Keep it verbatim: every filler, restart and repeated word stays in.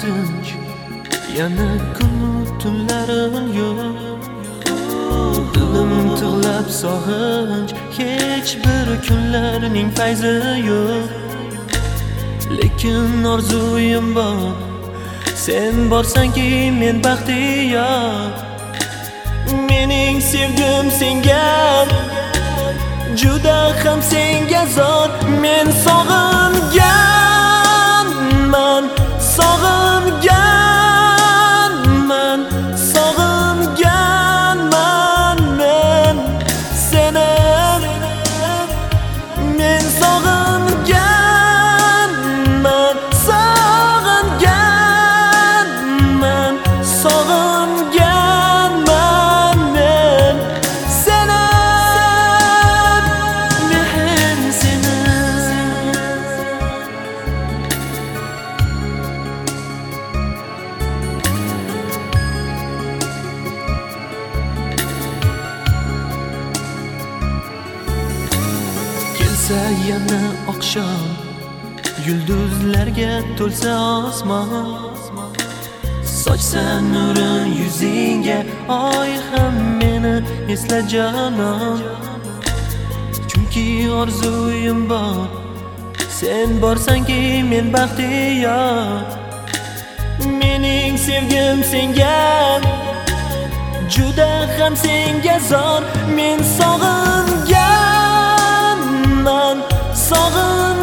tinch, yana kunu tunlarim yo'q. Dilim tig'lab sog'inch, hech bir kunlarning fayzi yo'q. Lekin orzuyim bor, sen borsanki men baxtiyor. Mening sevgim senga, juda ham senga zor. Men sog'inganman, sog'inganman, sog'inganman men seni. Men sog'inganman, sog'inganman, sog'inganman men seni. Men seni. Kelsa yana oqshom, yulduzlarga to'lsa osmon, sochsa nurin yuzingga, oy ham meni esla jonon. Chunki orzuyim bor, sen borsanki men baxtiyor. Mening sevgim senga, juda ham senga zor. Men sog'inganman, sog'inganman,